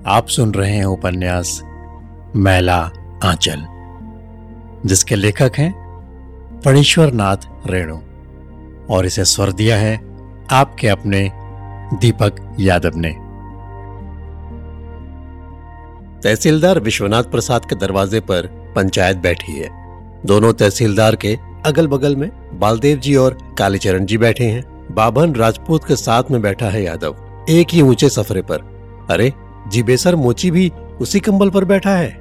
आप सुन रहे हैं उपन्यास मैला आंचल, जिसके लेखक हैं फणीश्वर नाथ रेणु और इसे स्वर दिया है आपके अपने दीपक यादव ने। तहसीलदार विश्वनाथ प्रसाद के दरवाजे पर पंचायत बैठी है। दोनों तहसीलदार के अगल बगल में बालदेव जी और कालीचरण जी बैठे हैं। बाभन राजपूत के साथ में बैठा है यादव, एक ही ऊंचे सफरे पर। अरे जीबेसर मोची भी उसी कंबल पर बैठा है।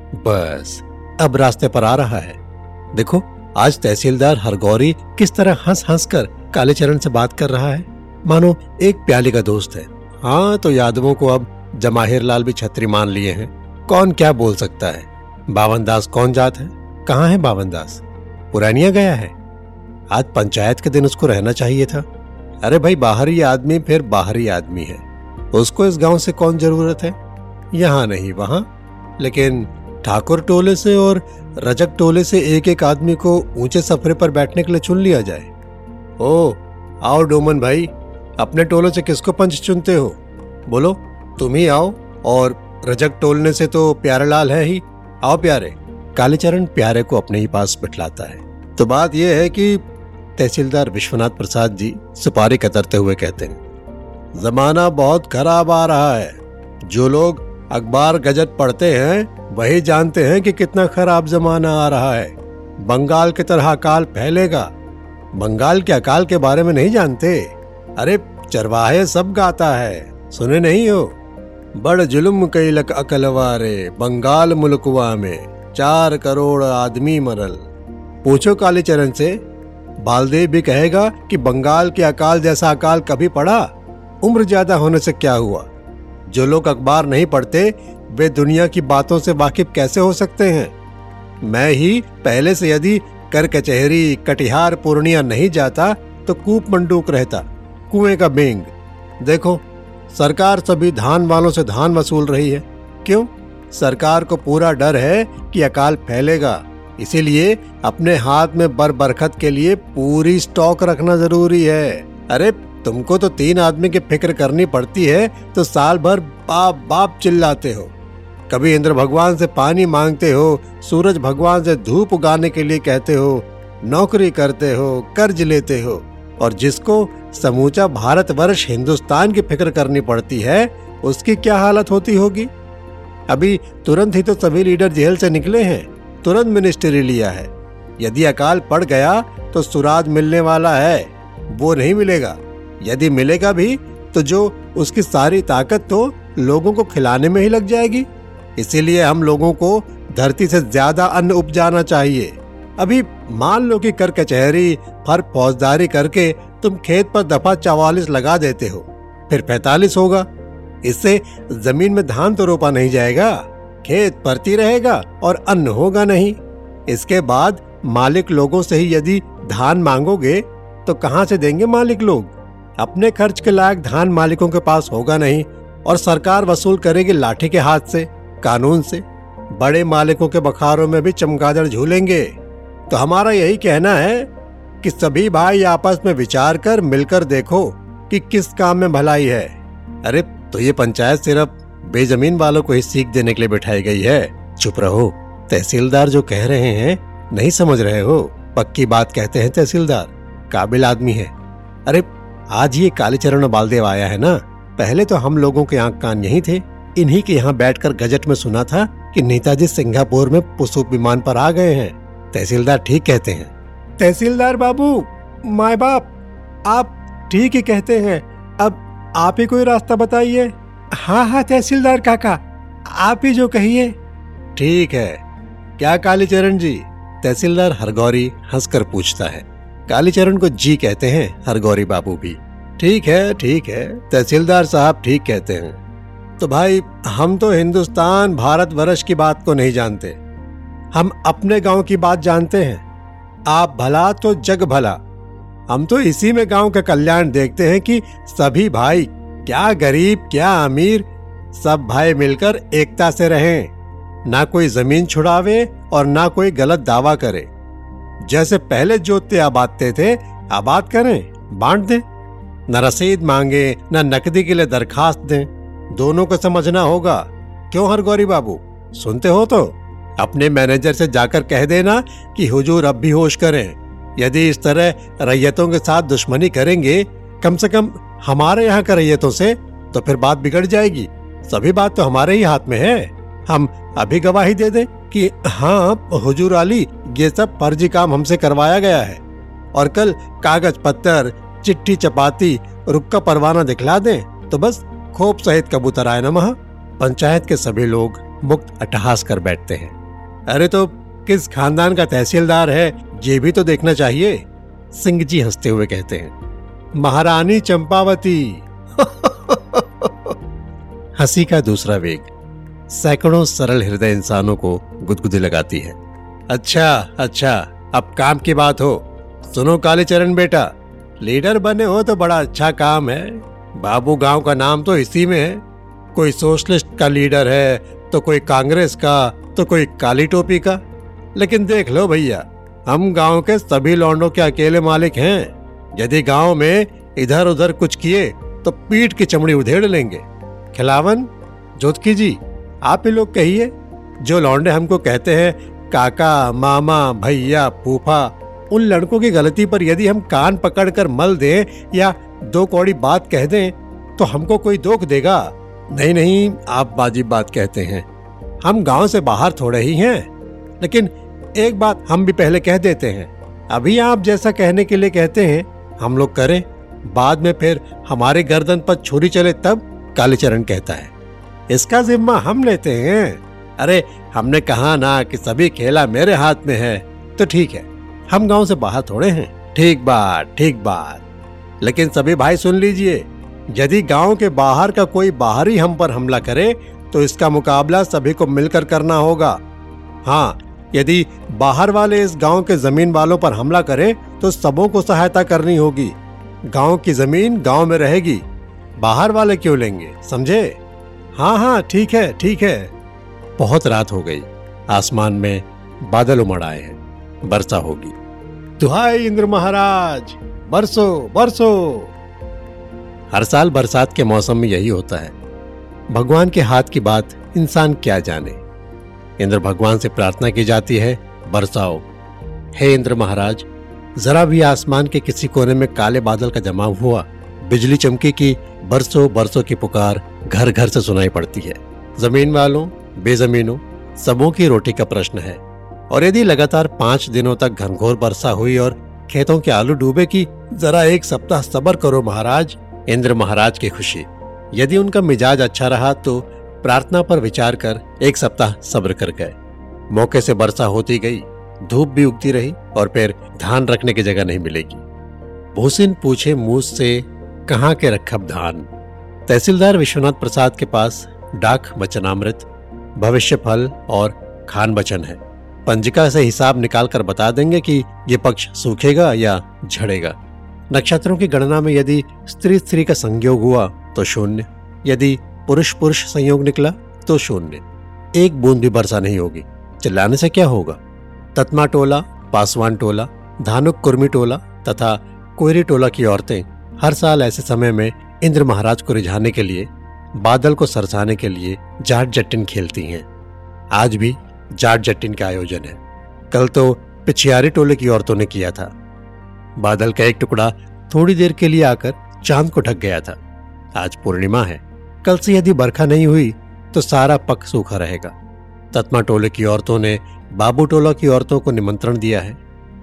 बस अब रास्ते पर आ रहा है। देखो आज तहसीलदार हरगौरी किस तरह हंस हंस कर कालीचरण से बात कर रहा है, मानो एक प्याले का दोस्त है। हाँ, तो यादवों को अब जमाहिर लाल भी छतरी मान लिए हैं। कौन क्या बोल सकता है। बावन दास कौन जात है? कहाँ है बावन दास? पुरानिया गया है। आज पंचायत के दिन उसको रहना चाहिए था। अरे भाई, बाहरी आदमी फिर बाहरी आदमी है, उसको इस गांव से कौन जरूरत है। यहाँ नहीं वहां, लेकिन ठाकुर टोले से और रजक टोले से एक एक आदमी को ऊंचे सफरे पर बैठने के लिए चुन लिया जाए। ओ आओ डोमन भाई, अपने टोलों से किसको पंच चुनते हो? बोलो तुम ही आओ। और रजक टोलने से तो प्यारेलाल है ही। आओ प्यारे। कालीचरण प्यारे को अपने ही पास बिठलाता है। तो बात यह है कि तहसीलदार विश्वनाथ प्रसाद जी सुपारी कतरते हुए कहते हैं, जमाना बहुत खराब आ रहा है। जो लोग अखबार गजट पढ़ते हैं वही जानते हैं कि कितना खराब जमाना आ रहा है। बंगाल की तरह अकाल फैलेगा। बंगाल के अकाल के बारे में नहीं जानते? अरे चरवाहे सब गाता है, सुने नहीं हो? बड़ जुल्म कैलक अकलवारे बंगाल मुल्कवा में 4 करोड़ आदमी मरल। पूछो कालीचरण से, बालदेव भी कहेगा कि बंगाल के अकाल जैसा अकाल कभी पड़ा? उम्र ज्यादा होने से क्या हुआ? जो लोग अखबार नहीं पढ़ते वे दुनिया की बातों से वाकिफ कैसे हो सकते हैं? मैं ही पहले से यदि कर कचहरी कटिहार पूर्णिया नहीं जाता तो कूप मंडूक रहता, कुएं का बेंग। देखो सरकार सभी धान वालों से धान वसूल रही है। क्यों? सरकार को पूरा डर है कि अकाल फैलेगा, इसीलिए अपने हाथ में बरबरकत के लिए पूरी स्टॉक रखना जरूरी है। अरे तुमको तो 3 आदमी की फिक्र करनी पड़ती है तो साल भर बाप बाप चिल्लाते हो। कभी इंद्र भगवान से पानी मांगते हो, सूरज भगवान से धूप उगाने के लिए कहते हो, नौकरी करते हो, कर्ज लेते हो, और जिसको समूचा भारतवर्ष हिंदुस्तान की फिक्र करनी पड़ती है उसकी क्या हालत होती होगी। अभी तुरंत ही तो सभी लीडर जेल से निकले हैं, तुरंत मिनिस्ट्री लिया है। यदि अकाल पड़ गया तो सुराज मिलने वाला है, वो नहीं मिलेगा। यदि मिलेगा भी तो जो उसकी सारी ताकत तो लोगों को खिलाने में ही लग जाएगी। इसीलिए हम लोगों को धरती से ज्यादा अन्न उपजाना चाहिए। अभी मान लो कि कर कचहरी फर फौजदारी करके तुम खेत पर दफा 44 लगा देते हो, फिर 45 होगा। इससे जमीन में धान तो रोपा नहीं जाएगा, खेत परती रहेगा और अन्न होगा नहीं। इसके बाद मालिक लोगों से ही यदि धान मांगोगे तो कहां से देंगे मालिक लोग? अपने खर्च के लायक धान मालिकों के पास होगा नहीं, और सरकार वसूल करेगी लाठी के हाथ से, कानून से। बड़े मालिकों के बखारों में भी चमगादड़ झूलेंगे। तो हमारा यही कहना है कि सभी भाई आपस में विचार कर मिलकर देखो कि किस काम में भलाई है। अरे तो ये पंचायत सिर्फ बेजमीन वालों को ही सीख देने के लिए बिठाई गई है। चुप रहो, तहसीलदार जो कह रहे हैं नहीं समझ रहे हो? पक्की बात कहते हैं तहसीलदार, काबिल आदमी है। अरे आज ये कालीचरण बालदेव आया है ना, पहले तो हम लोगों के आंख कान यही थे। इन्हीं के यहाँ बैठकर गजट में सुना था कि नेताजी सिंगापुर में पुसुप विमान पर आ गए हैं। तहसीलदार ठीक कहते हैं। तहसीलदार बाबू, माय बाप, आप ठीक ही कहते हैं। अब आप ही कोई रास्ता बताइए। हाँ हाँ तहसीलदार काका, आप ही जो कहिए। ठीक है। क्या कालीचरण जी? तहसीलदार हरगौरी हंसकर पूछता है। कालीचरण को जी कहते हैं हरगौरी बाबू भी। ठीक है ठीक है, तहसीलदार साहब ठीक कहते हैं। तो भाई हम तो हिंदुस्तान भारतवर्ष की बात को नहीं जानते, हम अपने गांव की बात जानते हैं। आप भला तो जग भला। हम तो इसी में गांव का कल्याण देखते हैं कि सभी भाई, क्या गरीब क्या अमीर, सब भाई मिलकर एकता से रहें। ना कोई जमीन छुड़ावे और ना कोई गलत दावा करे। जैसे पहले जोतते आबादते थे, आबाद करें, बांट दें। न रसीद मांगे न नकदी के लिए दरखास्त दें। दोनों को समझना होगा क्यों हरगौरी बाबू, सुनते हो तो अपने मैनेजर से जाकर कह देना कि हुजूर अब भी होश करें। यदि इस तरह रैयतों के साथ दुश्मनी करेंगे, कम से कम हमारे यहाँ के रैयतों से, तो फिर बात बिगड़ जाएगी। सभी बात तो हमारे ही हाथ में है। हम अभी गवाही दे दें कि हाँ हुजूर आली, ये सब फर्जी काम हमसे करवाया गया है, और कल कागज पत्तर, चिट्ठी चपाती, रुक्का परवाना दिखला दें तो बस खोप सहित कबूतर आए नमः। पंचायत के सभी लोग मुक्त अट्टहास कर बैठते हैं। अरे तो किस खानदान का तहसीलदार है, ये भी तो देखना चाहिए। सिंह जी हंसते हुए कहते हैं, महारानी चंपावती। हंसी का दूसरा वेग सैकड़ों सरल हृदय इंसानों को गुदगुदी लगाती है। अच्छा अच्छा, अब काम की बात हो। सुनो कालीचरण बेटा, लीडर बने हो तो बड़ा अच्छा काम है। बाबू गांव का नाम तो इसी में है। कोई सोशलिस्ट का लीडर है, तो कोई कांग्रेस का, तो कोई काली टोपी का। लेकिन देख लो भैया, हम गांव के सभी लौंडों के अकेले मालिक हैं। यदि गांव में इधर उधर कुछ किए तो पीठ की चमड़ी उधेड़ लेंगे। खिलावन, जोतकी जी, आप ही लोग कहिए। जो लौंडे हमको कहते हैं काका, मामा, भैया, फूफा, उन लड़कों की गलती पर यदि हम कान पकड़कर मल दें या दो कौड़ी बात कह दें तो हमको कोई दोख देगा? नहीं नहीं, आप वाजिब बात कहते हैं। हम गांव से बाहर थोड़े ही हैं। लेकिन एक बात हम भी पहले कह देते हैं, अभी आप जैसा कहने के लिए कहते हैं हम लोग करें, बाद में फिर हमारे गर्दन पर छुरी चले तब। कालीचरण कहता है, इसका जिम्मा हम लेते हैं। अरे हमने कहा ना कि सभी खेला मेरे हाथ में है। तो ठीक है, हम गांव से बाहर थोड़े हैं। ठीक बात, ठीक बात। लेकिन सभी भाई सुन लीजिए, यदि गांव के बाहर का कोई बाहरी हम पर हमला करे तो इसका मुकाबला सभी को मिलकर करना होगा। हाँ, यदि बाहर वाले इस गांव के जमीन वालों पर हमला करें तो सबों को सहायता करनी होगी। गांव की जमीन गांव में रहेगी, बाहर वाले क्यों लेंगे, समझे? हाँ हाँ, ठीक है ठीक है। बहुत रात हो गई, आसमान में बादल उमड़ आए हैं, वर्षा होगी। दुहाई इंद्र महाराज, बरसो बरसो। हर साल बरसात के मौसम में यही होता है। भगवान के हाथ की बात इंसान क्या जाने। इंद्र भगवान से प्रार्थना की जाती है, बरसाओ। हे इंद्र महाराज, जरा भी आसमान के किसी कोने में काले बादल का जमाव हुआ, बिजली चमकी की बरसों बरसों की पुकार घर घर से सुनाई पड़ती है। जमीन वालों, बेजमीनों, सबों की रोटी का प्रश्न है। और यदि लगातार 5 दिनों तक घनघोर वर्षा हुई और खेतों के आलू डूबे कि जरा एक सप्ताह सब्र करो महाराज। इंद्र महाराज की खुशी। यदि उनका मिजाज अच्छा रहा तो प्रार्थना पर विचार कर एक सप्ताह सब्र कर गए। मौके से वर्षा होती गई, धूप भी उगती रही, और फिर धान रखने की जगह नहीं मिलेगी। भूसिन पूछे मूस से, कहाँ के रखब धान। तहसीलदार विश्वनाथ प्रसाद के पास डाक वचनामृत, भविष्य फल और खान वचन है। पंजिका से हिसाब निकालकर बता देंगे कि ये पक्ष सूखेगा या झड़ेगा। नक्षत्रों की गणना में यदि स्त्री स्त्री का संयोग हुआ तो 0, यदि पुरुष पुरुष संयोग निकला तो 0। एक बूंद भी वर्षा नहीं होगी। चिल्लाने से क्या होगा? ततमा टोला, पासवान टोला, धानुक कुर्मी टोला तथा कोयरी टोला की औरतें हर साल ऐसे समय में इंद्र महाराज को रिझाने के लिए, बादल को सरसाने के लिए जाट जट्टिन खेलती हैं। आज भी जाट जट्टिन का आयोजन है। कल तो पिछियारी टोले की औरतों ने किया था। बादल का एक टुकड़ा थोड़ी देर के लिए आकर चांद को ढक गया था। आज पूर्णिमा है। कल से यदि बरखा नहीं हुई तो सारा पक सूखा रहेगा। ततमा टोले की औरतों ने बाबू टोला की औरतों को निमंत्रण दिया है,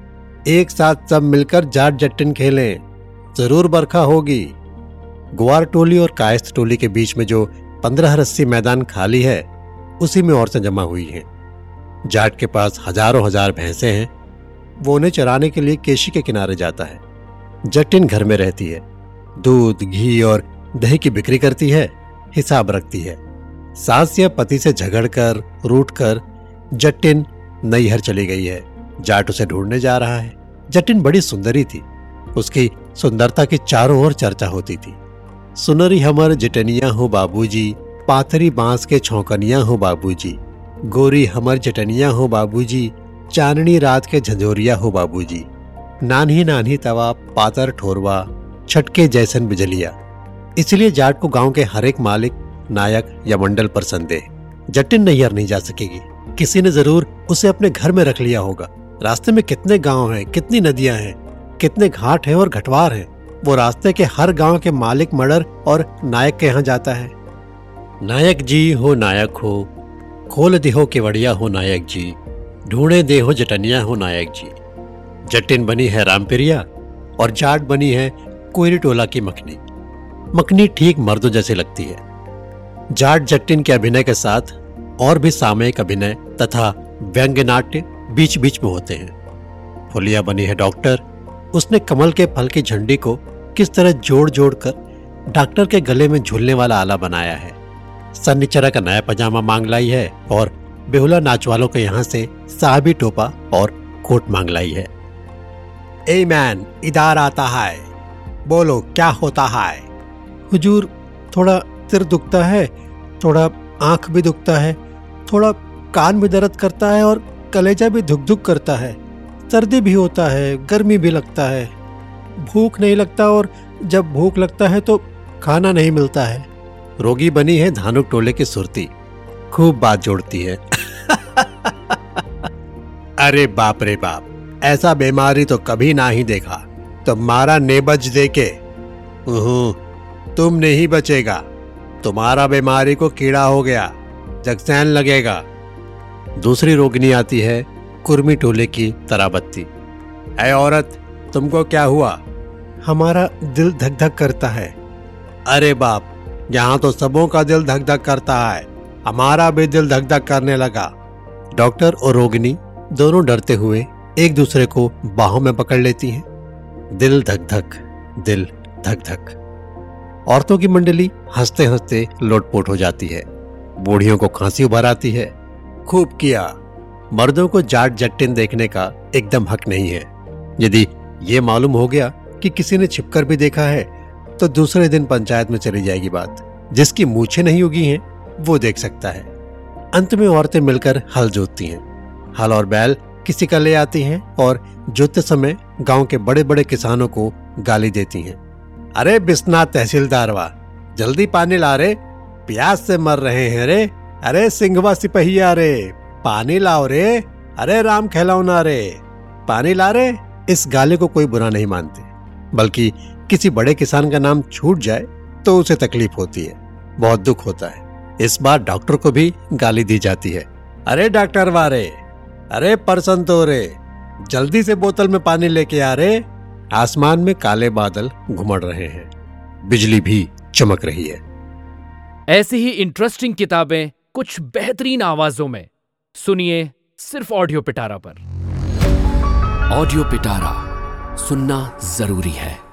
एक साथ सब मिलकर जाट जट्टिन खेलें, जरूर बरखा होगी। ग्वार टोली और कायस्थ टोली के बीच में जो 15 रस्सी मैदान खाली है, उसी में औरतें जमा हुई हैं। जाट के पास हजारों हजार भैंसे हैं। वो उन्हें चराने के लिए केशी के किनारे जाता है। जट्टिन घर में रहती है, दूध, घी और दही की बिक्री करती है, हिसाब रखती है। सास या पति से झगड़कर, रूठकर जट्टिन नैहर चली गई है। जाट उसे ढूंढने जा रहा है। जट्टिन बड़ी सुंदरी थी। उसकी सुंदरता की चारों ओर चर्चा होती थी। सुनरी हमर जटनिया हो बाबूजी, पाथरी बांस के छौकनिया हो बाबूजी, गोरी हमर जटनिया हो बाबूजी, चांदनी रात के झंझोरिया हो बाबूजी, नान्ही नान्ही तवा पातर ठोरवा, छटके जैसन बिजलिया। इसलिए जाट को गांव के हर एक मालिक, नायक या मंडल पर संदेह। जटिन नैयर नहीं जा सकेगी। किसी ने जरूर उसे अपने घर में रख लिया होगा। रास्ते में कितने गांव हैं, कितनी नदियां हैं, कितने घाट हैं और घटवार हैं। वो रास्ते के हर गांव के मालिक मर्डर और नायक के यहाँ जाता है। नायक जी हो नायक हो, खोल देहो केवड़िया हो नायक जी, ढूंढे देहो जटनिया हो नायक जी। जटिन बनी है रामपिरिया और जाट बनी है कोयरी टोला की मखनी। मखनी ठीक मर्दों जैसे लगती है। जाट जटिन के अभिनय के साथ और भी सामयिक अभिनय तथा व्यंग्य नाट्य बीच बीच में होते हैं। फुलिया बनी है डॉक्टर। उसने कमल के फल की झंडी को किस तरह जोड़ जोड़ कर डॉक्टर के गले में झूलने वाला आला बनाया है। सन्निचरा का नया पजामा मांग लाई है और बेहुला नाच वालों के यहाँ से साहबी टोपा और कोट मांग लाई है। ए मैन, इधर आता है, बोलो क्या होता है। हुजूर, थोड़ा सिर दुखता है, थोड़ा आंख भी दुखता है, थोड़ा कान भी दर्द करता है और कलेजा भी धुक धुक करता है। सर्दी भी होता है, गर्मी भी लगता है, भूख नहीं लगता और जब भूख लगता है तो खाना नहीं मिलता है। रोगी बनी है धानुक टोले की सुरती। खूब बात जोड़ती है। अरे बाप रे बाप, ऐसा बीमारी तो कभी ना ही देखा। तुम्हारा नेबज देके तुम नहीं बचेगा। तुम्हारा बीमारी को कीड़ा हो गया, जगसैन लगेगा। दूसरी रोगिनी आती है कुर्मी टोले की तराबत्ती। ऐ औरत, तुमको क्या हुआ? हमारा दिल धक धक करता है। अरे बाप, यहाँ तो सबों का दिल धक धक करता है, हमारा भी दिल धक धक करने लगा। डॉक्टर और रोगिनी दोनों डरते हुए एक दूसरे को बाहों में पकड़ लेती हैं। दिल धक धक, दिल धक धक। औरतों की मंडली हंसते हंसते लोटपोट हो जाती है। बूढ़ियों को खांसी उभर आती है। खूब किया। मर्दों को जाट जट्टिन देखने का एकदम हक नहीं है। यदि ये मालूम हो गया कि किसी ने छिपकर भी देखा है तो दूसरे दिन पंचायत में चली जाएगी बात। जिसकी मूछें नहीं उगी हैं वो देख सकता है। अंत में औरतें मिलकर हल जोतती हैं। हल और बैल किसी का ले आती हैं और जोतते समय गांव के बड़े बड़े किसानों को गाली देती हैं। अरे बिस्ना तहसीलदार वाह, जल्दी पानी ला रे, प्यास से मर रहे हैं रे। अरे सिंघवा सिपहिया रे, पानी लाओ रे। अरे राम खिलौना रे, पानी ला रे। इस गाली को कोई बुरा नहीं मानते, बल्कि किसी बड़े किसान का नाम छूट जाए तो उसे तकलीफ होती है, बहुत दुख होता है। इस बार डॉक्टर को भी गाली दी जाती है। अरे डॉक्टर वारे, अरे परसन तो रे, जल्दी से बोतल में पानी लेके आ रे। आसमान में काले बादल घुमड़ रहे हैं, बिजली भी चमक रही है। ऐसी ही इंटरेस्टिंग किताबें कुछ बेहतरीन आवाजों में सुनिए सिर्फ ऑडियो पिटारा पर। ऑडियो पिटारा सुनना जरूरी है।